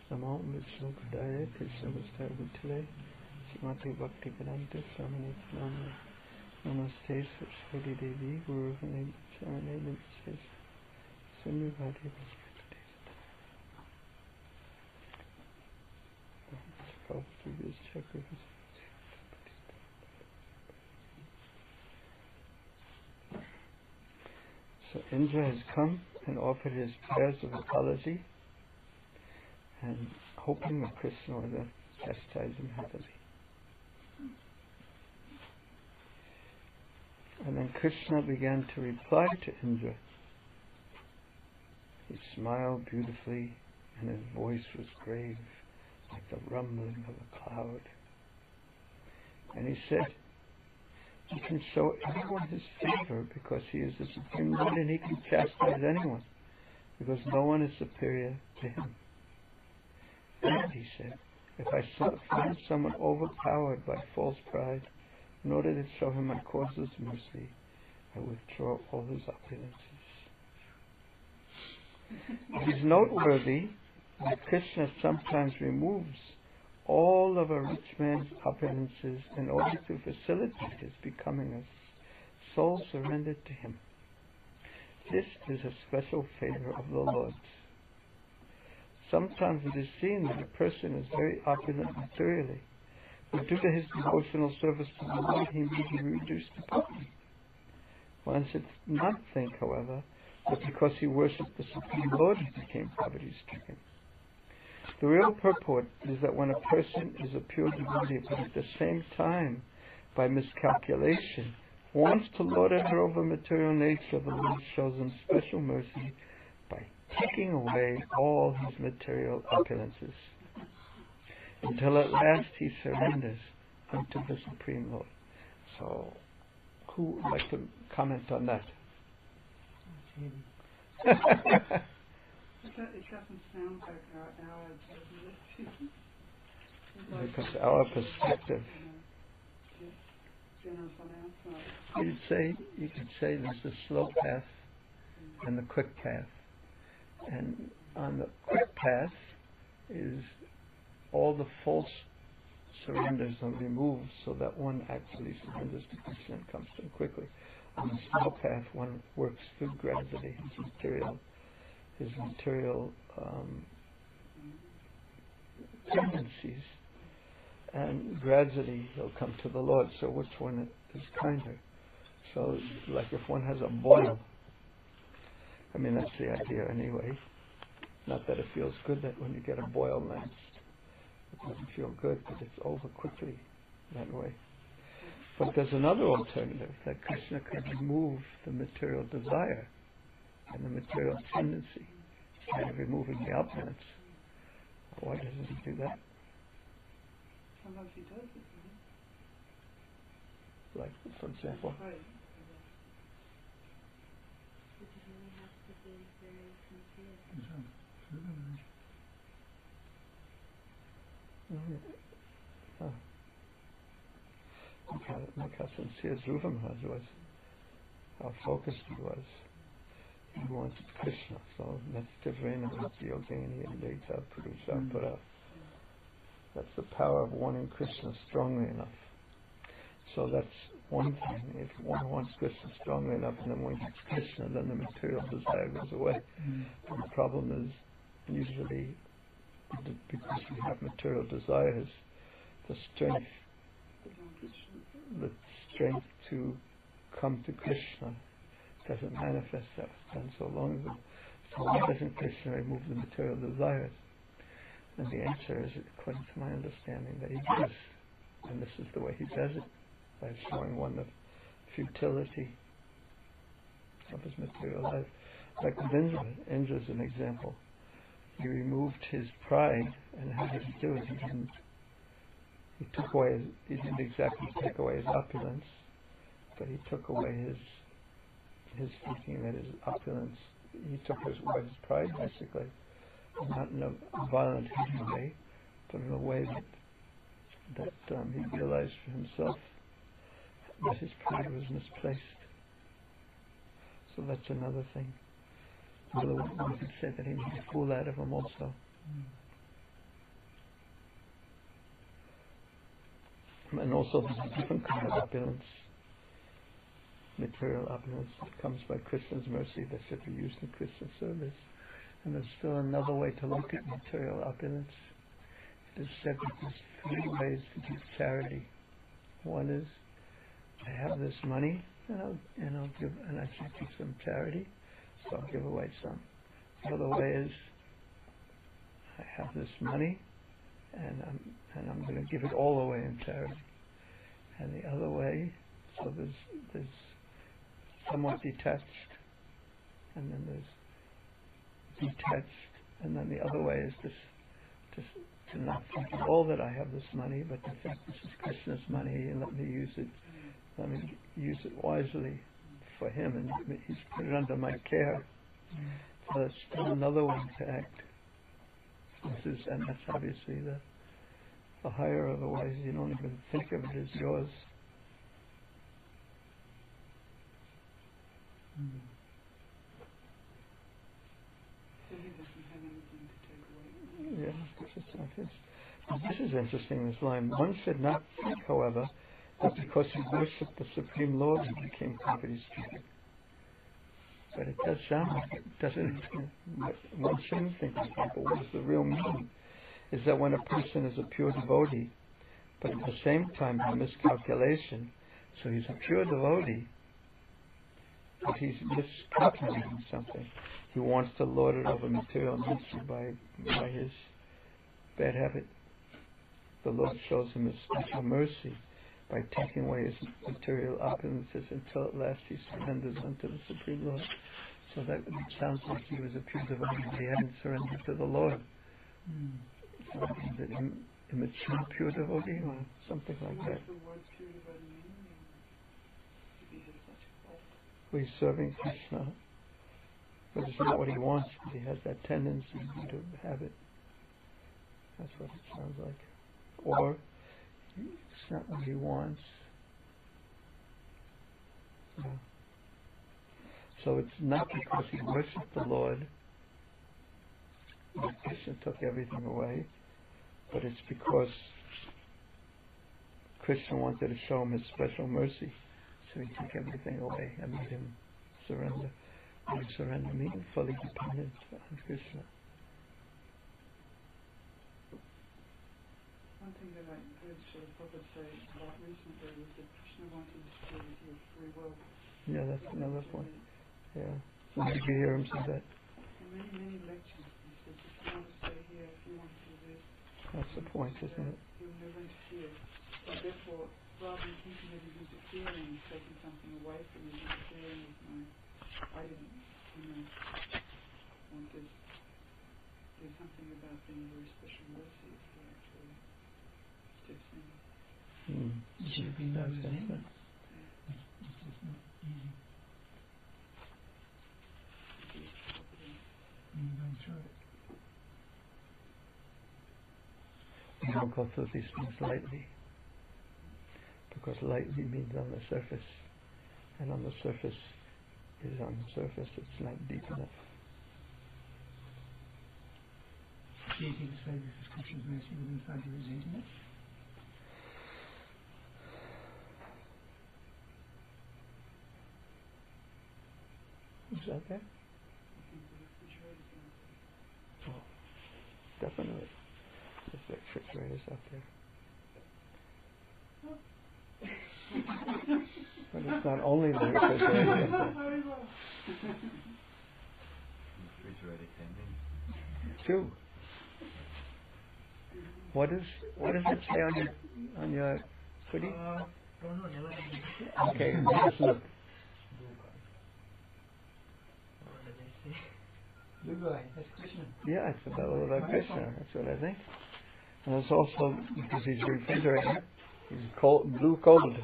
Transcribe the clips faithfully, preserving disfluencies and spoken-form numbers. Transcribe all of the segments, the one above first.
Namo Vishnu Padaya Krishna Vastar Bhutale Srimati Bhakti Vedanta Swamini Pranamani Namaste Saraswati Devi Guru Vane Charane Namaste Sundar Bhati Bhakti Prabhupada Chakra. So Indra has come and offered his prayers of apology and hoping that Krishna would chastise him heavily. And then Krishna began to reply to Indra. He smiled beautifully and his voice was grave like the rumbling of a cloud. And he said, he can show everyone his favor because he is the Supreme Lord, and he can chastise anyone because no one is superior to him. And he said, if I find someone overpowered by false pride, in order to show him my causeless mercy, I withdraw all his opulences. It is noteworthy that Krishna sometimes removes all of a rich man's opulences in order to facilitate his becoming a soul surrendered to him. This is a special favor of the Lord's. Sometimes it is seen that a person is very opulent materially, but due to his devotional service to the Lord, he may be reduced to poverty. One should not think, however, that because he worshipped the Supreme Lord he became poverty-stricken. The real purport is that when a person is a pure devotee, but at the same time, by miscalculation, wants to lord it over material nature, the Lord shows him special mercy by taking away all his material opulences, until at last he surrenders unto the Supreme Lord. So, who would like to comment on that? It doesn't sound like our, our like because our perspective. You'd say you could say there's the slow path and the quick path, and on the quick path is all the false surrenders are removed, so that one actually surrenders to Krishna and comes to him quickly. On the slow path, one works through gradually his material. his material um, tendencies, and gradually he'll come to the Lord. So which one is kinder? So like if one has a boil, I mean that's the idea anyway, not that it feels good that when you get a boil lance, it doesn't feel good, but it's over quickly that way. But there's another alternative, that Krishna can remove the material desire and the material tendency, instead of removing the opulence. Why doesn't he do that? Sometimes he does it, right? Like, for example? Right. Mm-hmm. Oh. Look how, look how sincere Dhruva Maharaj was, how focused he was. He wanted Krishna, so that's Tivrena Bhakti Yogini and Deta Purusha Para. That's the power of wanting Krishna strongly enough. So that's one thing. If one wants Krishna strongly enough and then one gets Krishna, then the material desire goes away. Mm. And the problem is, usually, because we have material desires, the strength, the strength to come to Krishna doesn't manifest that. And so long as it, so why doesn't Krishna remove the material desires? And the answer is, according to my understanding, that he does. And this is the way he does it, by showing one the futility of his material life. Like with Indra, Indra's an example. He removed his pride, and how did he do it? He didn't he took away his, he didn't exactly take away his opulence, but he took away his his thinking that his opulence, he took his, away his pride basically, not in a violent, hidden way, but in a way that that um, he realized for himself that his pride was misplaced. So that's another thing. Although one could say that he made a fool out of him also. And also there's a different kind of opulence, material opulence that comes by Krishna's mercy that should be used in Krishna's service. And there's still another way to look at material opulence. It is said that there's three ways to give charity. One is, I have this money, and I'll, and I'll give, and I should give some charity, so I'll give away some. The other way is, I have this money, and I'm and I'm going to give it all away in charity. And the other way, so there's there's somewhat detached, and then there's detached, and then the other way is this, just to not think at all that I have this money, but to think this is Krishna's money, and let me use it, let me use it wisely for him, and let me, he's put it under my care. So that's still another way to act. This is, and that's obviously the the higher of the ways. You don't even think of it as yours. Mm. So he doesn't have anything to take away. Yeah, this is not his. But this is interesting, this line. One should not think, however, that because he worshipped the Supreme Lord, he became poverty-stricken. But it does sound like it, doesn't it? One shouldn't think like that, but what is the real meaning? Is that when a person is a pure devotee, but at the same time by miscalculation, so he's a pure devotee, but he's miscalculating something. He wants to lord it over material nature by, by his bad habit. The Lord shows him his special mercy by taking away his material opulences until at last he surrenders unto the Supreme Lord. So that it sounds like he was a pure devotee, but he hadn't surrendered to the Lord. Mm. So is it im- immature pure devotee or something like what that? What does the word pure devotee mean? If he has such a fault. Well, he's serving Krishna, but it's not what he wants, but he has that tendency to have it. That's what it sounds like. Or it's not what he wants. Yeah. So it's not because he worshipped the Lord that Krishna took everything away, but it's because Krishna wanted to show him his special mercy, so he took everything away and made him surrender. And surrender means fully dependent on Krishna. One thing that I heard Srila Prabhupada say about recently was that Krishna wanted to stay with your free will. Yeah, that's another point. Yeah. So did you hear him say that? In many, many lectures, he said, if you want to stay here, if you want to do this, That's the point, isn't it? he'll never interfere. So therefore, rather than thinking that he's interfering, he's taking something away from you, he's interfering with my, I didn't, you know, want to do something about being a very special mercy if he actually steps in. Mm. It should be no That's resentment. Yeah. It's just not easy. When you're going through it. You don't go through these things lightly, because lightly means on the surface, and on the surface is on the surface, it's not deep enough. It's easy to say this is Krishna's mercy within five years resenting it. Is that there? Oh, definitely. There's refrigerators out there. But it's not only the refrigerator out there. Refrigerator came in. Two. What is what does it say on your on your hoodie? Uh, don't know, never Okay, let's look. Blue guy, that's Krishna. Yeah, it's about about Krishna. That's what I think. And it's also because he's refrigerator. He's cold, blue cold.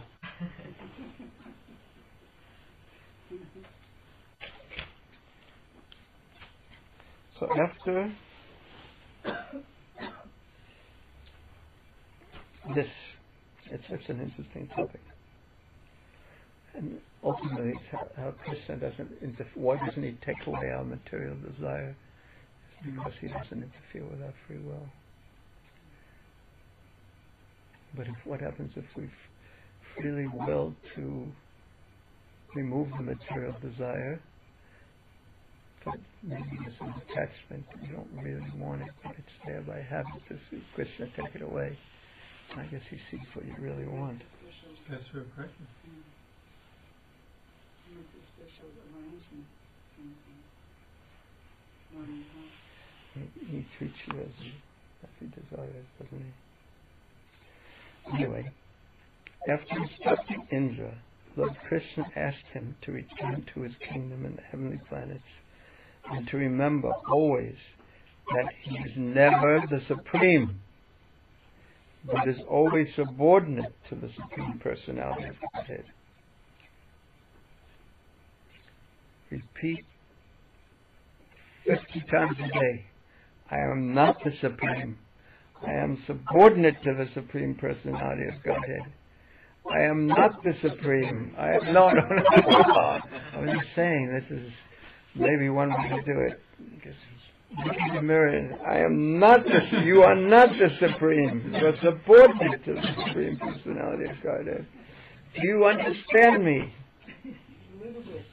So after this, it's such an interesting topic. And ultimately, it's how, how Krishna doesn't interfere. Why doesn't he take away our material desire? It's because he doesn't interfere with our free will. But if, what happens if we freely will to remove the material desire? But maybe there's an attachment. You don't really want it, but it's there by habit to see Krishna take it away. I guess he sees what you really want. That's her practice. He, he treats you as he, as he desires, doesn't he? Anyway, after instructing Indra, Lord Krishna asked him to return to his kingdom in the heavenly planets and to remember always that he is never the supreme, but is always subordinate to the Supreme Personality of Godhead. Repeat fifty times a day, I am not the Supreme. I am subordinate to the Supreme Personality of Godhead. I am not the Supreme. I am, no, no, no. I'm just saying, this is maybe one way to do it. Just look in the mirror and, I am not the, you are not the Supreme. You are subordinate to the Supreme Personality of Godhead. Do you understand me? A little bit.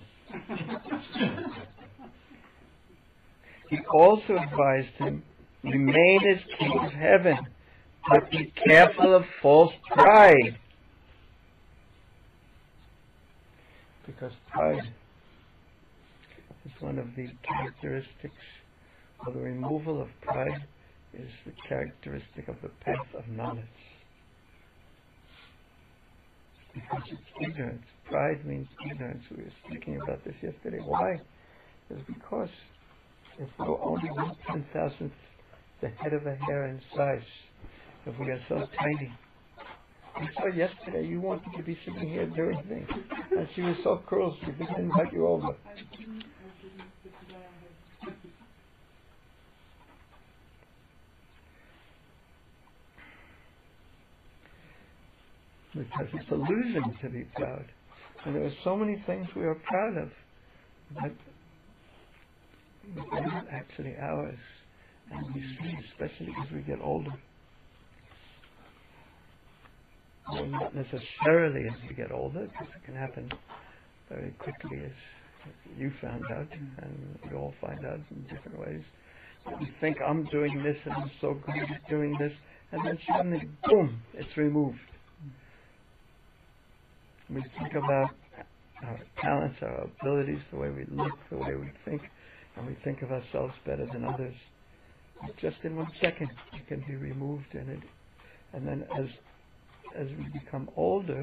He also advised him, remain as king of heaven, but be careful of false pride. Because pride is one of the characteristics, or the removal of pride is the characteristic of the path of knowledge. Because it's ignorance. Pride means ignorance. We were speaking about this yesterday. Why? It's because if we're only one ten thousandth the head of a hair in size, if we are so tiny. We saw yesterday you wanted to be sitting here doing things, and she was so cruel she didn't invite you over. I didn't, I didn't, but today I have. Because it's illusion to be proud. And there are so many things we are proud of, but they're not actually ours. And we see, especially as we get older, well, not necessarily as we get older, because it can happen very quickly, as you found out, and we all find out in different ways. We think, I'm doing this, and I'm so good at doing this, and then suddenly, boom, it's removed. We think about our talents, our abilities, the way we look, the way we think, and we think of ourselves better than others. But just in one second, it can be removed, and it, and then as as we become older,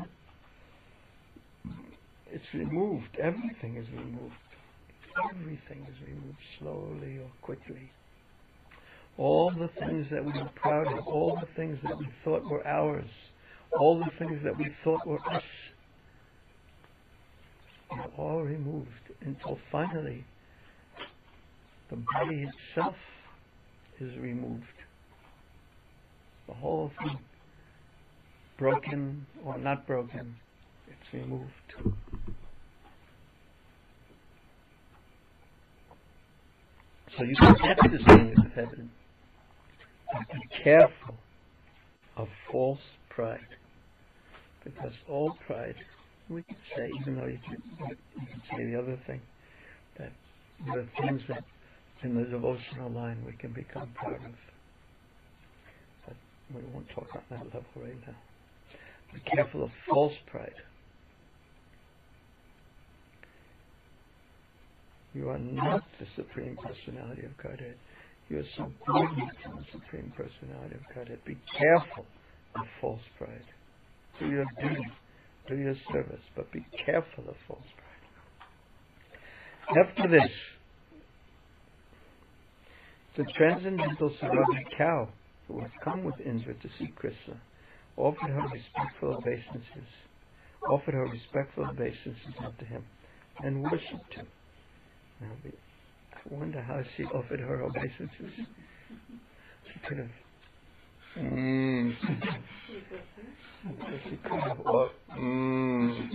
it's removed. Everything is removed. Everything is removed slowly or quickly. All the things that we were proud of, all the things that we thought were ours, all the things that we thought were us, are all removed until finally the body itself is removed. The whole thing, broken or not broken, it's removed. So you can get this thing in heaven. But be careful of false pride. Because all pride, we can say, even though you can, you can say the other thing, that there are things that in the devotional line we can become proud of. But we won't talk on that level right now. Be careful of false pride. You are not the Supreme Personality of Godhead. You are subordinate to the Supreme Personality of Godhead. Be careful of false pride. Do your duty, do your service, but be careful of false pride. After this, the transcendental Sarabhi cow, who had come with Indra to see Krishna, offered her respectful obeisances, offered her respectful obeisances unto him, and worshipped him. Now, I wonder how she offered her obeisances. She could have. Mm. She could have. Oh, mm.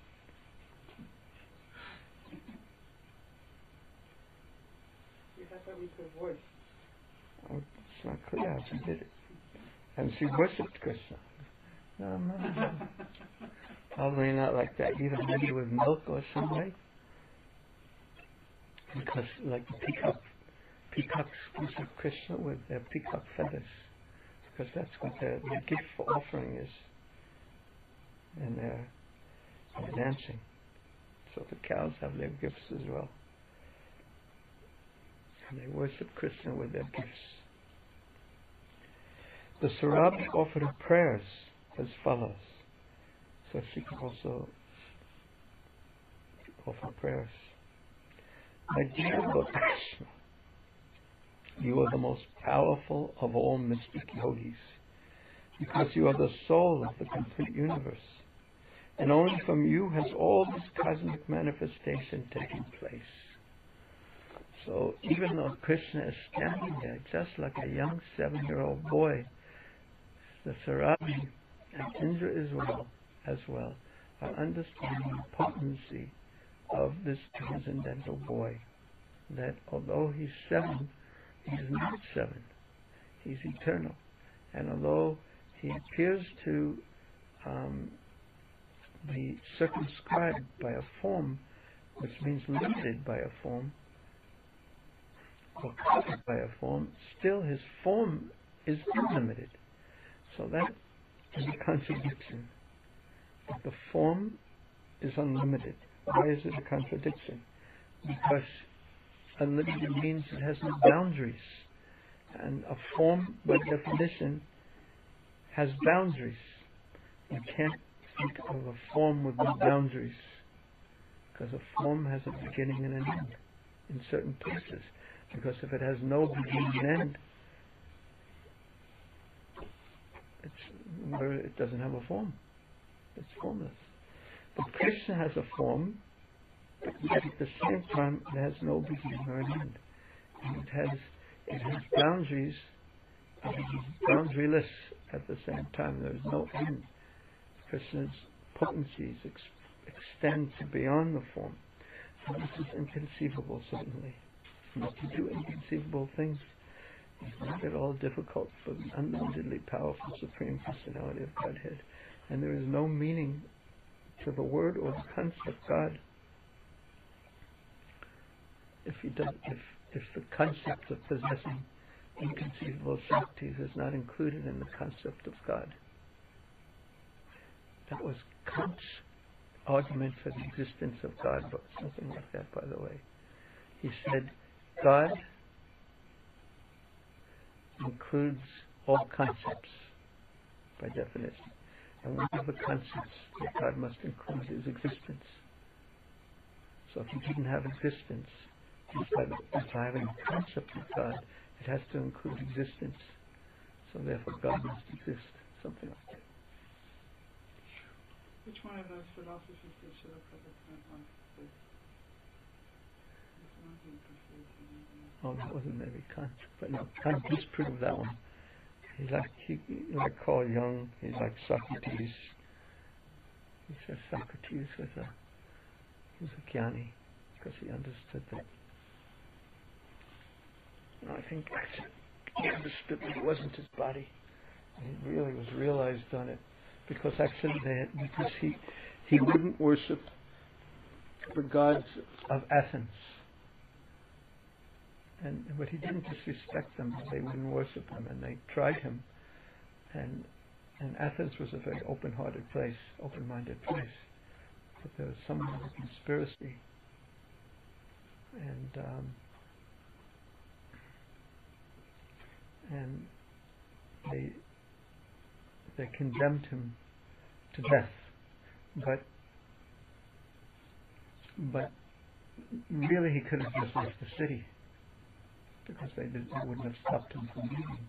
You have that with her voice. Oh, it's not clear how she did it. And she worshipped Krishna. No, no. Probably not like that. Either maybe with milk or some way. Because like the peacock, peacocks worship Krishna with their peacock feathers. Because that's what their, their gift for offering is. And they're, they're dancing. So the cows have their gifts as well. And they worship Krishna with their gifts. The Surabhi offered her prayers as follows. So she can also offer prayers. My dear Lord Krishna, you are the most powerful of all mystic yogis, because you are the soul of the complete universe, and only from you has all this cosmic manifestation taken place. So even though Krishna is standing there just like a young seven-year-old boy, the Surabhi and Indra as well, as well are understanding the potency of this transcendental boy. That although he's seven, he's not seven. He's eternal. And although he appears to um, be circumscribed by a form, which means limited by a form, or covered by a form, still his form is unlimited. So that is a contradiction. That the form is unlimited. Why is it a contradiction? Because unlimited means it has no boundaries. And a form, by definition, has boundaries. You can't think of a form with no boundaries. Because a form has a beginning and an end in certain places. Because if it has no beginning and end, it's where it doesn't have a form. It's formless. But Krishna has a form, but yet at the same time it has no beginning or an end. And it has it has boundaries, but it is boundaryless at the same time. There is no end. Krishna's potencies ex- extend to beyond the form. So this is inconceivable, certainly. But to do inconceivable things is not at all difficult for the unlimitedly powerful Supreme Personality of Godhead. And there is no meaning to the word or the concept God if he does, if if the concept of possessing inconceivable Shaktis is not included in the concept of God. That was Kant's argument for the existence of God, but something like that, by the way. He said God includes all concepts by definition. And one of the concepts that God must include is existence. So if he didn't have existence, just by, just by having a concept of God, it has to include existence. So therefore God must exist. Something like that. Which one of those philosophers did Srila Prabhupada like? Oh, that wasn't maybe Kant. But no, Kant disproved that one. He's like, he, like Carl Jung, he's like Socrates. He says Socrates was a, he was a jnani, because he understood that. No, I think actually he understood that it wasn't his body. He really was realized on it. Because actually, they had, because he, he wouldn't worship the gods of Athens. And but he didn't disrespect them, they wouldn't worship him, and they tried him. And and Athens was a very open-hearted place, open-minded place. But there was some kind of conspiracy. And um, and they they condemned him to death. But but really he could have just left the city, because they, did, they wouldn't have stopped him from leaving.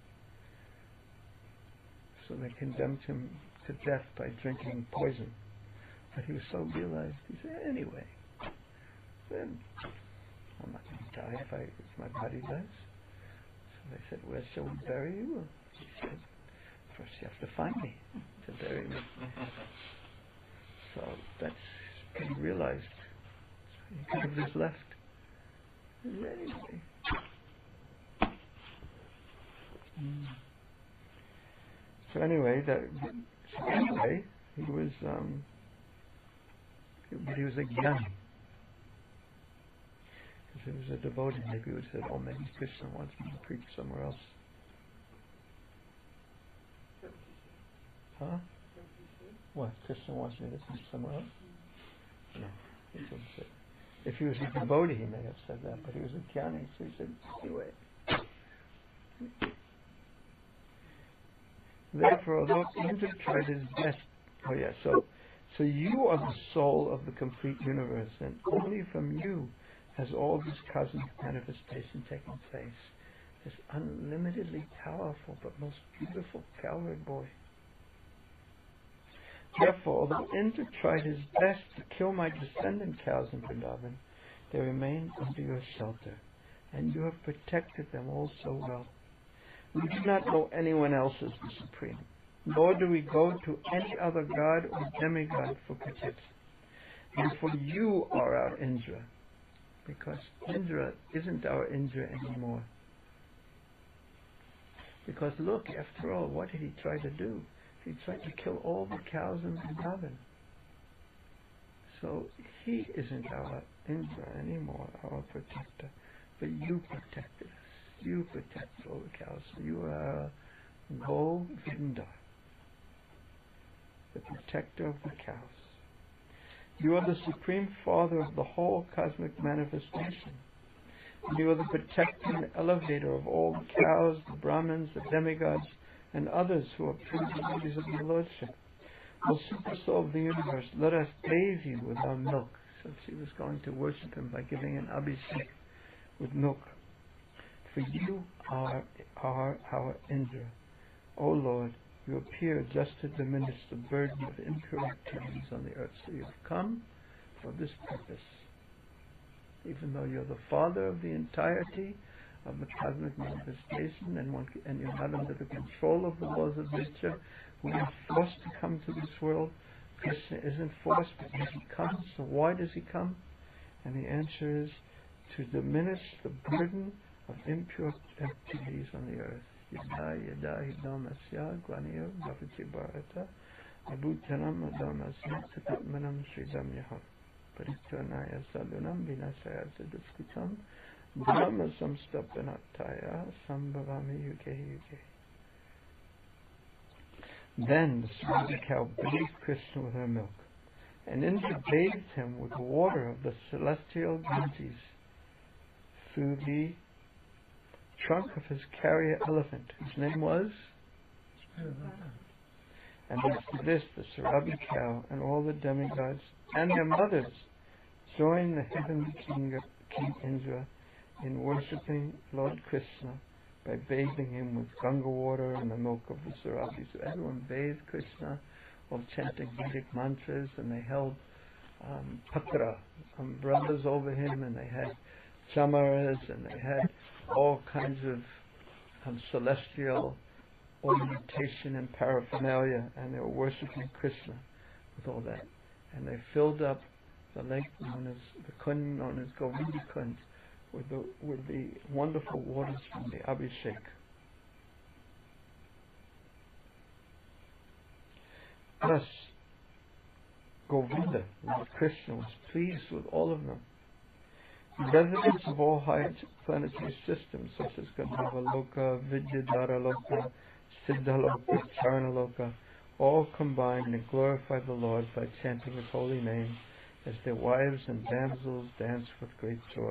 So they condemned him to death by drinking poison. But he was so realized, he said, anyway, then I'm not going to die if, I, if my body does. So they said, where shall we bury you? He said, first you have to find me to bury me. So that's what he realized. He could have just left. Anyway. Mm. So anyway, that, So anyway, he was, um, but he was a jnani. If he was a devotee, maybe he would have said, oh, maybe Krishna wants me to preach somewhere else. Huh? What? Krishna wants me to preach somewhere else? No, he didn't say. If he was a devotee, he may have said that, but he was a jnani, so he said, anyway. Therefore, although Indra tried his best, oh yeah, so, so you are the soul of the complete universe, and only from you has all this cosmic manifestation taken place. This unlimitedly powerful but most beautiful cowherd boy. Therefore, although Indra tried his best to kill my descendant cows in Vrindavan, they remain under your shelter, and you have protected them all so well. We do not know anyone else as the Supreme, nor do we go to any other god or demigod for protection. Therefore, you are our Indra, because Indra isn't our Indra anymore. Because look, after all, what did he try to do? He tried to kill all the cows in Vrindavan. So he isn't our Indra anymore, our protector. But you protected us. You protected all the cows. You are Govinda, the protector of the cows. You are the Supreme Father of the whole cosmic manifestation. You are the protector and elevator of all the cows, the Brahmins, the demigods, and others who are true devotees of your Lordship. O Super Soul of the universe, let us bathe you with our milk. So she was going to worship him by giving an abhishek with milk. For you are, are our Indra. O Lord, you appear just to diminish the burden of impure activities on the earth. So you have come for this purpose. Even though you're the Father of the entirety of the cosmic manifestation, and, one, and you're not under the control of the laws of nature, we are forced to come to this world. Krishna isn't forced, but yet he comes. So why does he come? And the answer is to diminish the burden of impure activities on the earth. Yada yada hidamasya glaniya bhavati bharata abhutanam adamasya tatatmanam sridamyaham parityanaya sadhunam vinasaya saduskutam dhamma samstapanataya sambhavami yuge yuge. Then the Swaraj cow bathed Krishna with her milk, and Indra bathed him with the water of the celestial Ganges through the trunk of his carrier elephant, whose name was? And after this, the Sarabi cow and all the demigods and their mothers joined the heavenly king, King Indra in worshipping Lord Krishna by bathing him with Ganga water and the milk of the Sarabi. So everyone bathed Krishna while chanting Vedic mantras, and they held um, patra, umbrellas over him, and they had chamaras, and they had all kinds of um, celestial ornamentation and paraphernalia, and they were worshipping Krishna with all that. And they filled up the lake known as the Kund, known as Govinda Kund, with the with the wonderful waters from the Abhishek. Thus, Govinda, Lord Krishna, was pleased with all of them. The residents of all high planetary systems, such as Gandharva-loka, Vidyadhara-loka, Siddha-loka, Charana-loka, all combined and glorified the Lord by chanting His holy name, as their wives and damsels danced with great joy.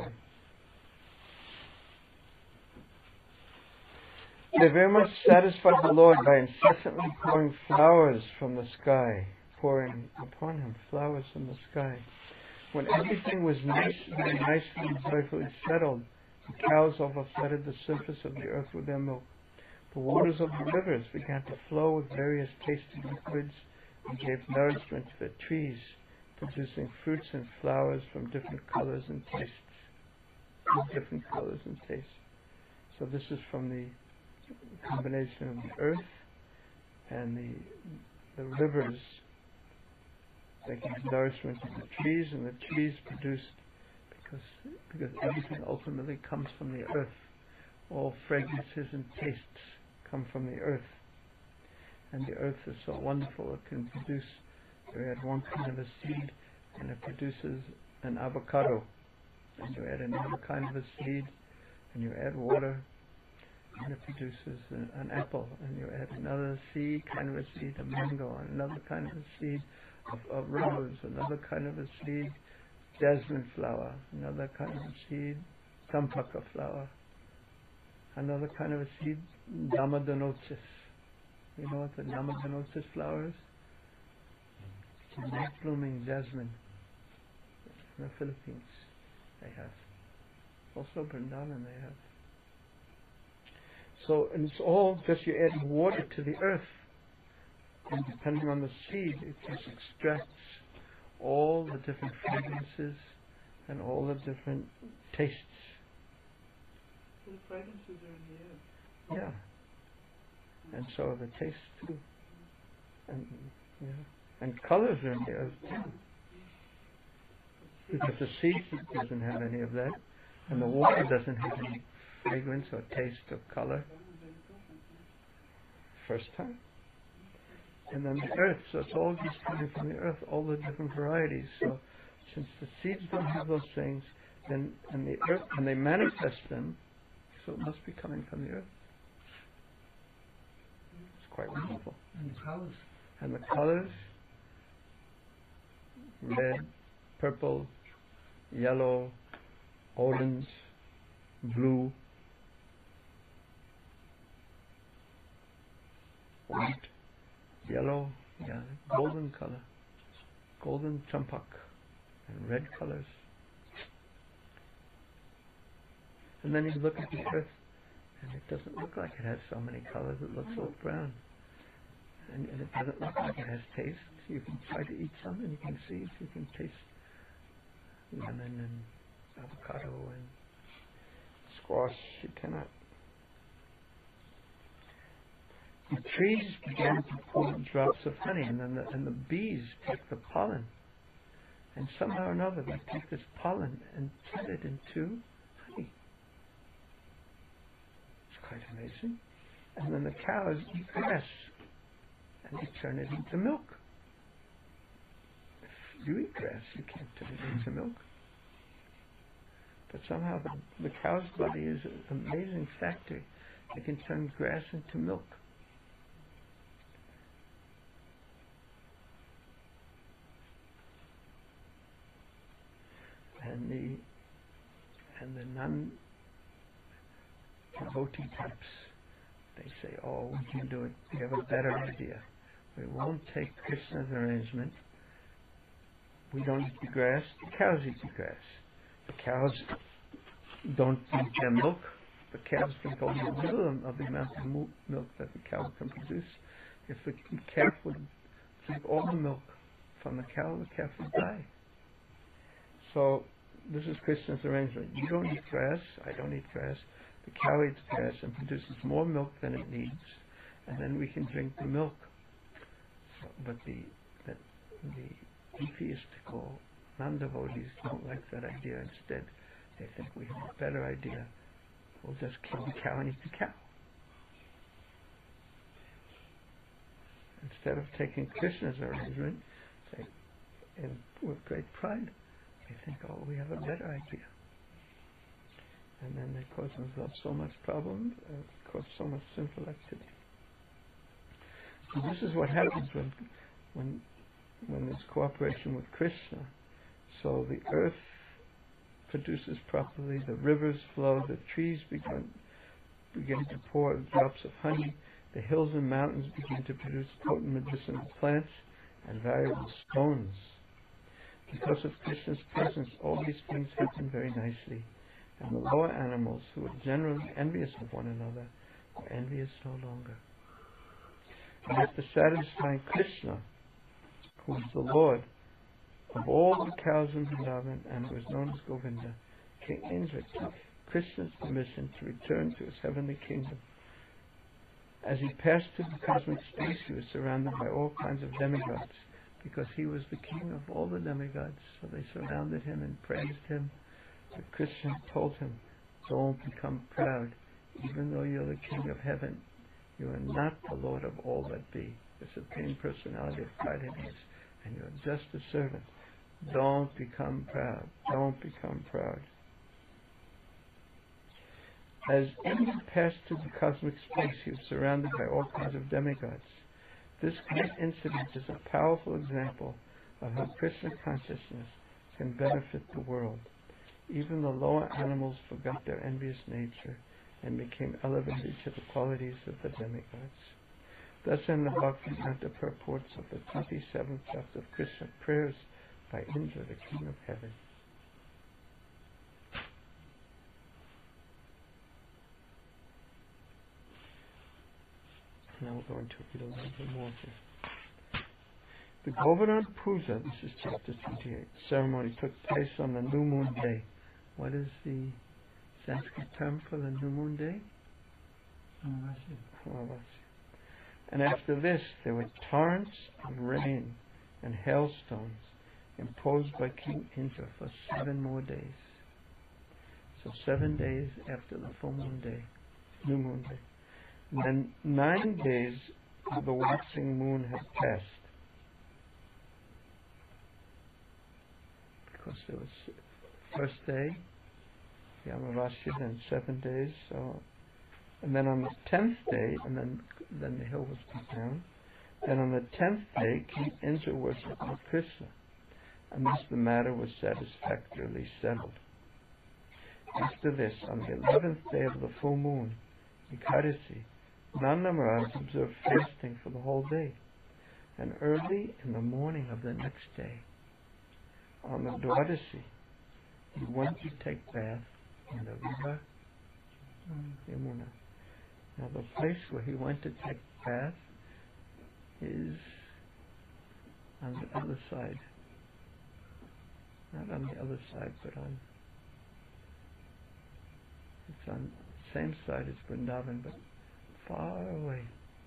They very much satisfied the Lord by incessantly pouring flowers from the sky, pouring upon Him flowers from the sky. When everything was nice, very nicely and joyfully settled, the cows overflooded the surface of the earth with their milk. The waters of the rivers began to flow with various tasty liquids and gave nourishment to the trees, producing fruits and flowers from different colors and tastes. From different colors and tastes. So this is from the combination of the earth and the the rivers. They give nourishment to the trees, and the trees produced, because because everything ultimately comes from the earth. All fragrances and tastes come from the earth. And the earth is so wonderful, it can produce, you add one kind of a seed and it produces an avocado. And you add another kind of a seed and you add water and it produces an, an apple. And you add another seed, kind of a seed, a mango, and another kind of a seed of, of rose, another kind of a seed, jasmine flower, another kind of a seed, tampaka flower, another kind of a seed, damadanotis. You know what the damadanotis flower is? It's a night blooming jasmine. In the Philippines they have. Also Vrindavan they have. So, and it's all just you add water to the earth. And depending on the seed, it just extracts all the different fragrances and all the different tastes. So the fragrances are in the air. Yeah. And so the taste too. And yeah. And colors are in the earth too. Because the seed doesn't have any of that. And the water doesn't have any fragrance or taste or color. First time. And then the earth, so it's all just coming from the earth, all the different varieties. So since the seeds don't have those things, then and the earth, and they manifest them, so it must be coming from the earth. It's quite wonderful. And the colors. And the colors, red, purple, yellow, orange, blue, white, yellow, yeah, golden color, golden champak, and red colors. And then you look at the earth, and it doesn't look like it has so many colors. It looks like brown, and, and it doesn't look like it has taste. You can try to eat some, and you can see if you can taste lemon and avocado and squash. You cannot. The trees began to pour drops of honey, and then the, and the bees take the pollen, and somehow or another they take this pollen and turn it into honey. It's quite amazing. And then the cows eat grass, and they turn it into milk. If you eat grass, you can't turn it into milk. But somehow the, the cow's body is an amazing factory. It can turn grass into milk. And the and the non devotee types, they say, oh, we can do it. We have a better idea. We won't take Krishna's arrangement. We don't eat the grass. The cows eat the grass. The cows don't drink their milk. The calves drink only a little of the amount of mo- milk that the cow can produce. If the calf would drink all the milk from the cow, the calf would die. So this is Krishna's arrangement. You don't eat grass, I don't eat grass. The cow eats grass and produces more milk than it needs, and then we can drink the milk. So, but the, the the atheistical non-devotees don't like that idea. Instead, they think we have a better idea. We'll just kill the cow and eat the cow. Instead of taking Krishna's arrangement, they, and with great pride, they think, oh, we have a better idea. And then they cause themselves so much problem, uh, cause so much sinful activity. So this is what happens when, when, when there's cooperation with Krishna. So the earth produces properly, the rivers flow, the trees begin, begin to pour drops of honey, the hills and mountains begin to produce potent medicinal plants and valuable stones. Because of Krishna's presence, all these things happen very nicely, and the lower animals, who are generally envious of one another, are envious no longer. And after satisfying Krishna, who is the Lord of all the cows in Vrindavan and who is known as Govinda, King Indra took Krishna's permission to return to his heavenly kingdom. As he passed through the cosmic space, he was surrounded by all kinds of demigods, because he was the king of all the demigods. So they surrounded him and praised him. But Krishna told him, don't become proud. Even though you're the king of heaven, You are not the Lord of all that be. The Supreme Personality of Godhead is, and you are just a servant. Don't become proud. Don't become proud. As Indra passed through the cosmic space, he was surrounded by all kinds of demigods. This great incident is a powerful example of how Krishna consciousness can benefit the world. Even the lower animals forgot their envious nature and became elevated to the qualities of the demigods. Thus in the Bhaktivedanta purports of the twenty-seventh chapter of Krishna, prayers by Indra, the King of Heaven. Now we're going to read a little bit more here. The Govardhan Puja, this is chapter twenty-eight, ceremony took place on the new moon day. What is the Sanskrit term for the new moon day? Amavasya. And after this, there were torrents of rain and hailstones imposed by King Indra for seven more days. So seven days after the full moon day, new moon day. And then nine days of the waxing moon had passed. Because there was first day, the Amavasya, then seven days, so and then on the tenth day, and then then the hill was put down. Then on the tenth day, King Indra worshipped Lord Krishna, and thus the matter was satisfactorily settled. After this, on the eleventh day of the full moon, Ekadasi, Nanda Maharaj observed fasting for the whole day, and early in the morning of the next day, on the Dwadasi, he went to take bath in the river Yamuna. Now the place where he went to take bath is on the other side. Not on the other side, but on it's on the same side as Vrindavan, but far away,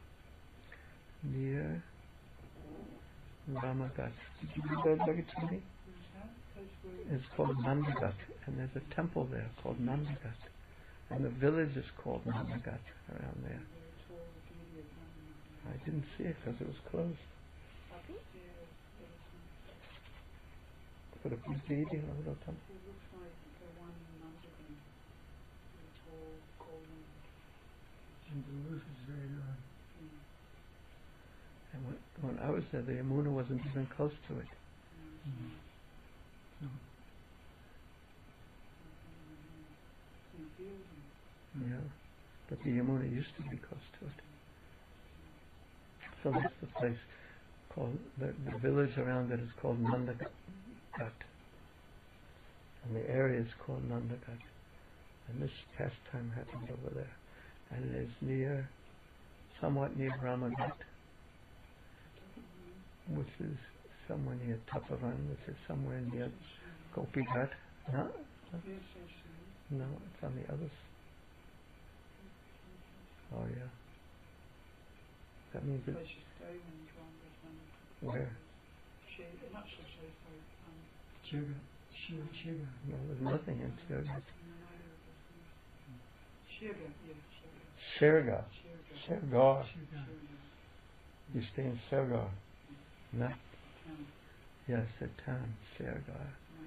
near Ramagat. Did you go look at me? It's called Nandagat, and there's a temple there called Nandagat, and the village is called Nandagat around there. I didn't see it because it was closed. For the Pujidi, a little temple. And the roof is very low. And when, when I was there, the Yamuna wasn't even close to it. Mm-hmm. No. Yeah, but the Yamuna used to be close to it. So that's the place called, the, the village around it is called Nandagat. And the area is called Nandagat. And this pastime happened over there. And it is near, somewhat near Ramagat, which is somewhere near Tapavan, which is somewhere near Gopigat. No? No, it's on the other side. Oh, yeah. That means it's... Where? Shirga. Shirga. Shirga. No, there's nothing in Shirga. Shergar. Shergar. You stay in Shergar. No? Yes, the town, Shergar.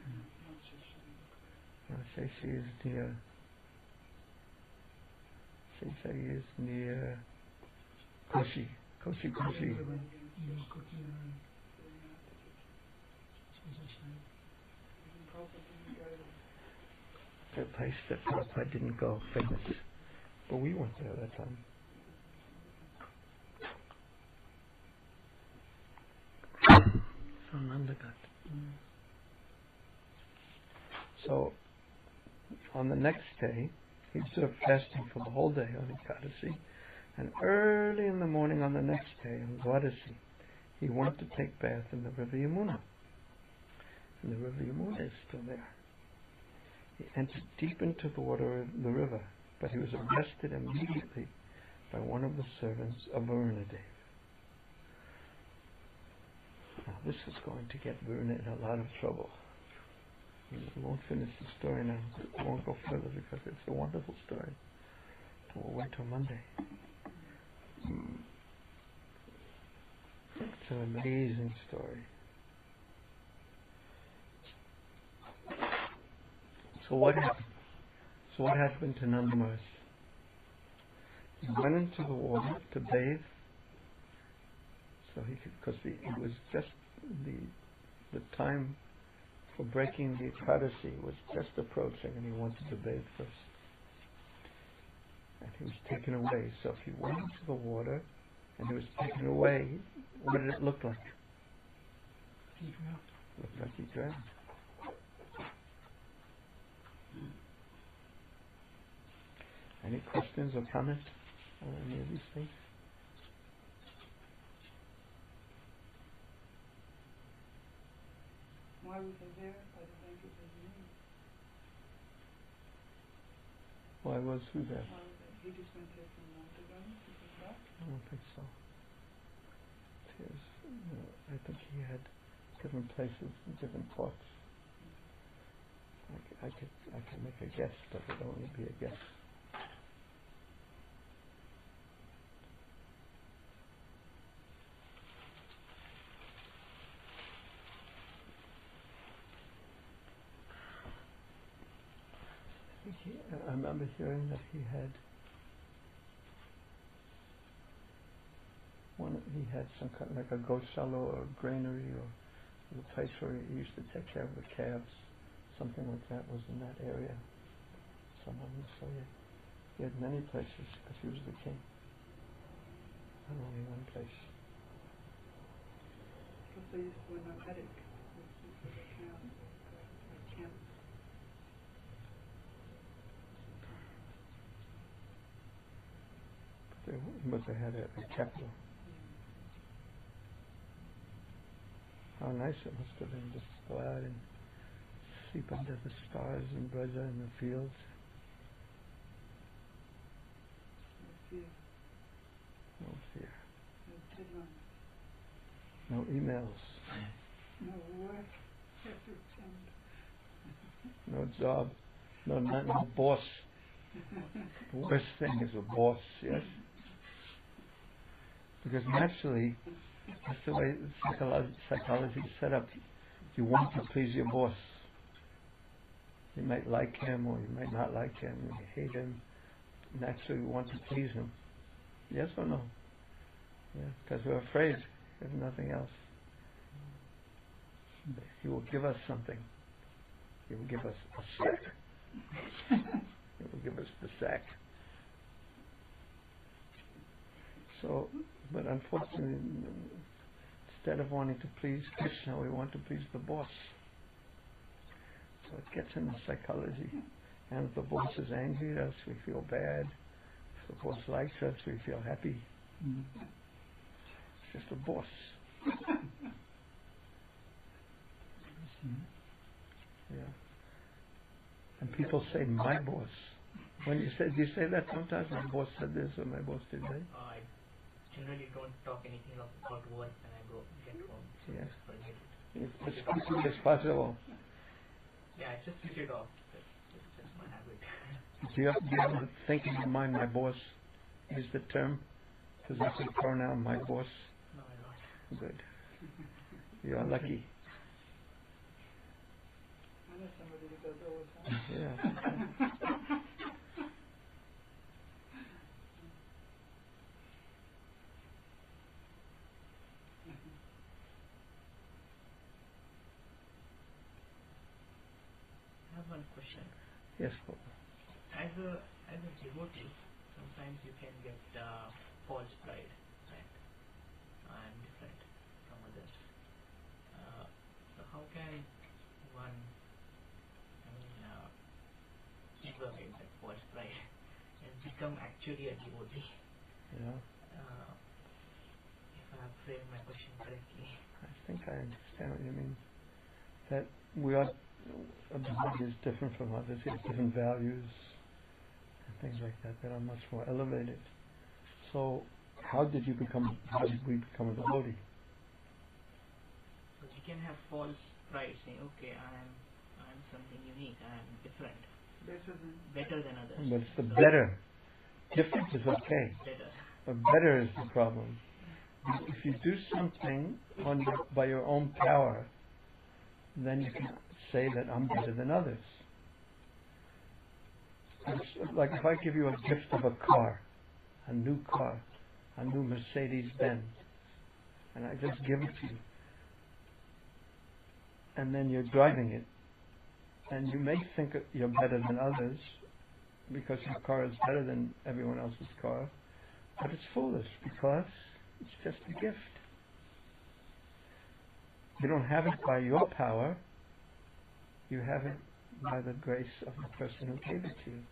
No, Sheshi is near. Sheshi is near Koshi. Koshi, Koshi. The place that Prabhupada didn't go, famous. But we went there that time. So Nandagat. Mm. So on the next day, he observed fasting for the whole day on Ekadasi, and early in the morning on the next day, on Dwadasi, he went to take bath in the river Yamuna. And the river Yamuna is still there. He entered deep into the water of the river, but he was arrested immediately by one of the servants of Varunadev. Now this is going to get Varuna in a lot of trouble. We won't finish the story now. We won't go further because it's a wonderful story. We'll wait till Monday. It's an amazing story. So what happened? So what happened to Nanda Maharaj? He went into the water to bathe. So he could, because it was just the the time for breaking the Ekadasi was just approaching, and he wanted to bathe first. And he was taken away. So if he went into the water and he was taken away, what did it look like? He drowned. Looked like he drowned. Any questions or comments on any of these things? Why was he there by the bank of his knee? Why was who there? Why was it? He just went there from Montagam to come back? I don't think so. Tears, no, I think he had different places and different thoughts. I, c- I could I could make a guess, but it would only be a guess. I think he, I remember hearing that he had one. He had some kind of like a goshala or a granary or a place where he used to take care of the calves. Something like that was in that area. Someone so he had, he had many places because he was the king. Not only one place. Because they used to were nomadic. With the camp, uh, camp. They must have had a, a capital. How nice it must have been just to go out and sleep under the stars in Braja in the fields. No fear. No fear. No deadlines. No emails. No work. Every time. No job. No, not, no boss. The worst thing is a boss, yes? Because naturally, that's the way psychology, psychology is set up. You want to please your boss. You might like him or you might not like him. You may hate him. Naturally, we want to please him. Yes or no? Yeah, because we're afraid, if nothing else. He will give us something. He will give us a sack. He will give us the sack. So, but unfortunately, instead of wanting to please Krishna, we want to please the boss. So it gets in the psychology. And if the boss is angry at us, we feel bad. If the boss likes us, we feel happy. Mm. It's just a boss. Yeah. And people say, my boss. When you say, do you say that sometimes? My boss said this or my boss did that? I generally don't talk anything about work when I go get home. So Yes. just forget it. As quickly as possible. Yeah, I just switch it off. That's, that's just my habit. Do you, do you ever think in your mind, my boss? Use the term, possessive pronoun, my boss. No, I don't. Good. You are lucky. I know somebody who does all the time. Yeah. I have one question. Yes, Paul. As a as a devotee, sometimes you can get uh, false pride, right? I'm different from others. Uh, so how can one, I mean, uh, keep away that false pride and become actually a devotee? Yeah. Uh, if I have framed my question correctly. I think I understand what you mean. That we are, a devotee is different from others. He has different values and things like that that are much more elevated. So, how did you become? How did we become a devotee? So we can have false pride, saying, "Okay, I'm I'm something unique. I'm different, Better than. better than others." But it's the better. Different is okay, Better. but better is the problem. If you do something on your, by your own power, then you can say that I'm better than others. It's like if I give you a gift of a car, a new car, a new Mercedes-Benz, and I just give it to you, and then you're driving it, and you may think you're better than others because your car is better than everyone else's car, but it's foolish because it's just a gift. You don't have it by your power, you have it by the grace of the person who gave it to you.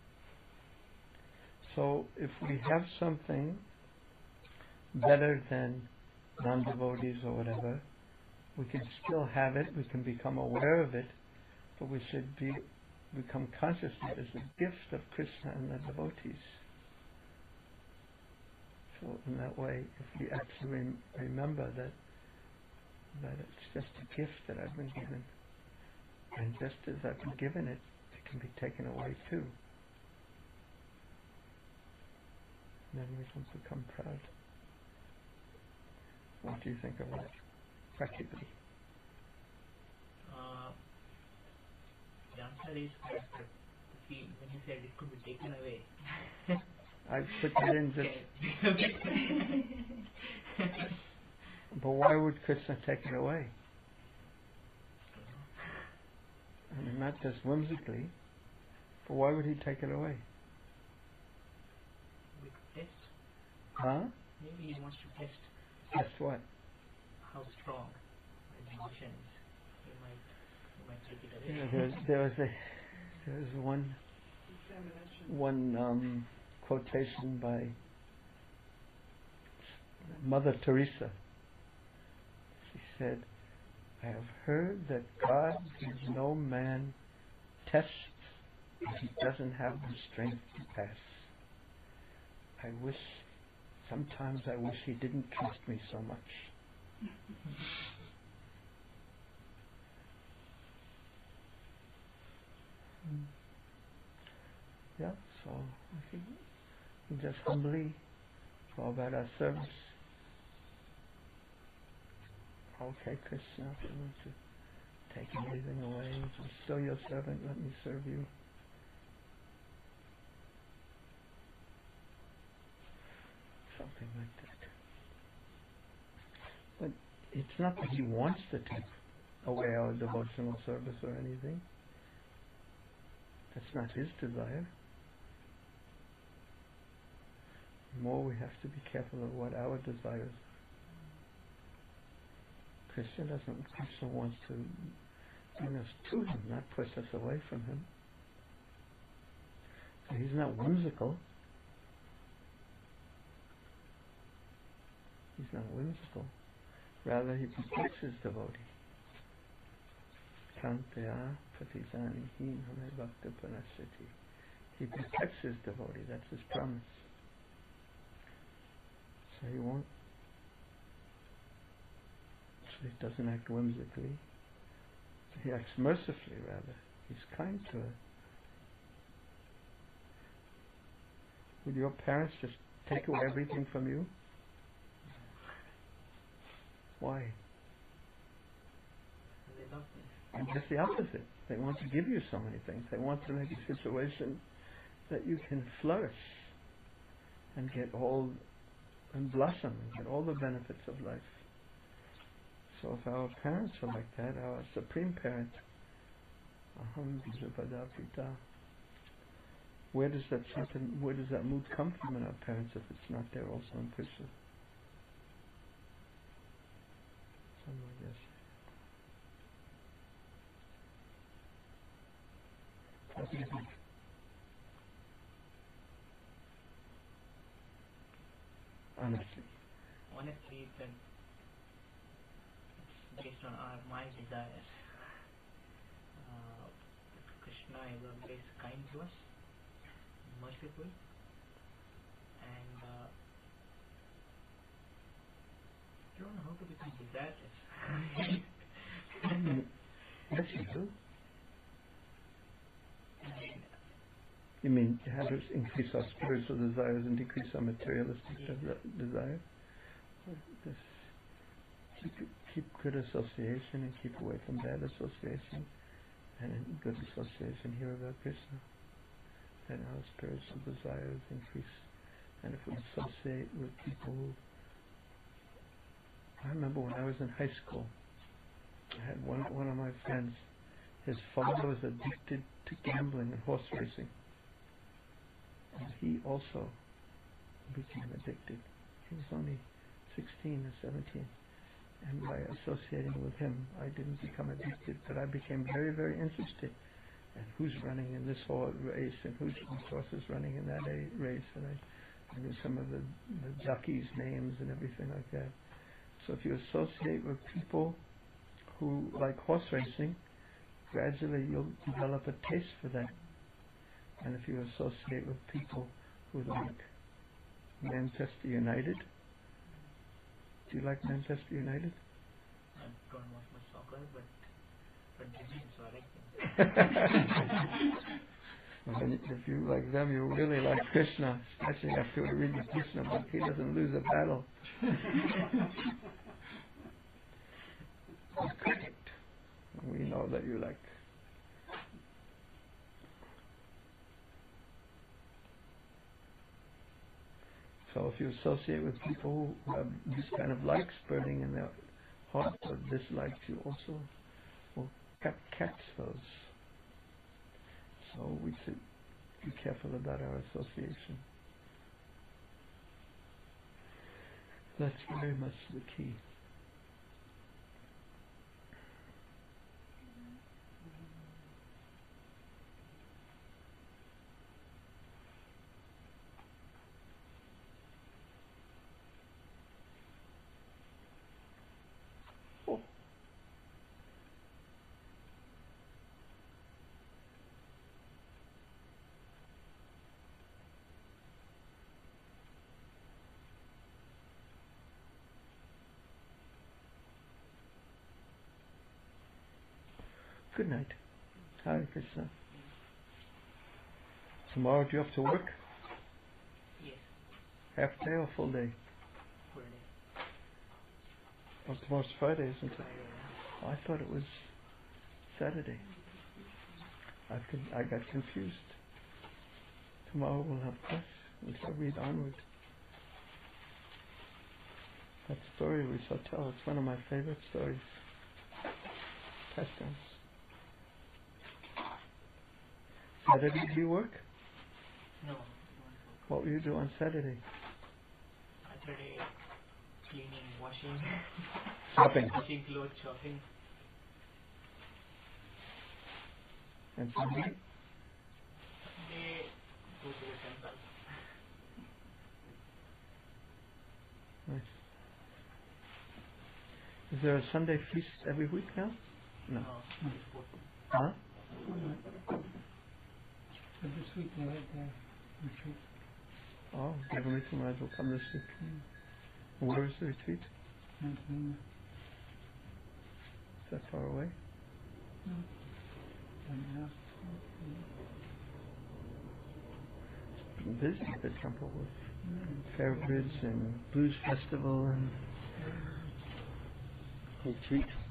So if we have something better than non-devotees or whatever, we can still have it, we can become aware of it, but we should be become conscious that it's a gift of Krishna and the devotees. So in that way, if we actually rem- remember that that it's just a gift that I've been given, and just as I've been given it, it can be taken away too. Then we can become proud. What do you think of that, practically? Uh, the answer is that the, when you said it could be taken away. I put it in just... But why would Krishna take it away? I mean, not just whimsically, but why would he take it away? With test. Huh? Maybe he wants to test. Test what? How strong his devotion is. He might, he might take it away. Yeah, there's, there was a there was one one um, quotation by Mother Teresa. She said, "I have heard that God gives no man tests if he doesn't have the strength to pass. I wish, sometimes I wish he didn't trust me so much." Yeah, so I think we just humbly go about our service. Okay, Krishna, if you want to take everything away, I'm still your servant, let me serve you. Something like that. But it's not that he wants to take away our devotional service or anything. That's not his desire. More we have to be careful of what our desires are. Krishna doesn't, Krishna wants to bring us to him, not push us away from him. So he's not whimsical. He's not whimsical. Rather, he protects his devotee. Kantaya Pratijani Hine Bhakta Panasati. He protects his devotee, that's his promise. So he won't, so he doesn't act whimsically. He acts mercifully, rather. He's kind to her. Would your parents just take away everything from you? Why? They love me. And just the opposite. They want to give you so many things. They want to make a situation that you can flourish and get all, and blossom and get all the benefits of life. So if our parents are like that, our supreme parent, Aham Bijapada Pita, where does that sentiment, where does that mood come from in our parents if it's not there also in Krishna? Something like this. What do you think? Honestly. Honestly, then it's based on our my desires. Uh, Krishna is always kind to us, merciful, and uh, I don't know how to become desireless. Yes, you do. You mean how to increase our spiritual desires and decrease our materialistic Yes. de- desire? This keep, keep good association and keep away from bad association, and in good association hear about Krishna, and our spiritual desires increase. And if we associate with people who, I remember when I was in high school, I had one one of my friends, his father was addicted to gambling and horse racing. And he also became addicted. He was only sixteen or seventeen. And by associating with him, I didn't become addicted, but I became very, very interested in who's running in this horse race and whose horse is running in that a- race. And I, I knew some of the, the jockeys' names and everything like that. So if you associate with people who like horse racing, gradually you'll develop a taste for that. And if you associate with people who like Manchester United, do you like Manchester United? I don't watch much soccer, but but they did, so I like them. And if you like them, you really like Krishna, especially after we read the Krishna book. He doesn't lose a battle. Cricket, we know that you like. So if you associate with people who have this kind of likes burning in their heart or dislikes, you also will ca- catch those. So we should be careful about our association. That's very much the key. Oh. Good night. Hare Krishna. Tomorrow do you have to work? Yes, Half day or full day? full day. Oh, tomorrow's Friday, isn't it? Friday, Oh, I thought it was Saturday. I con- I got confused. Tomorrow we'll have class. We shall read onward. That story we shall tell. It's one of my favorite stories. Pastimes. Saturday do you work? No, What will you do on Saturday? Saturday cleaning, washing, Shopping. washing clothes, shopping. And Sunday? Sunday go to the temple. Nice. Is there a Sunday feast every week now? No. No, Huh? But this week they had their retreat. Oh, Devamrita Maharaj will come this week. Mm. Where is the retreat? Mount Lima. Is that far away? No. And now, It's been busy at the temple with mm. Fair Bridge and Blues Festival and retreat.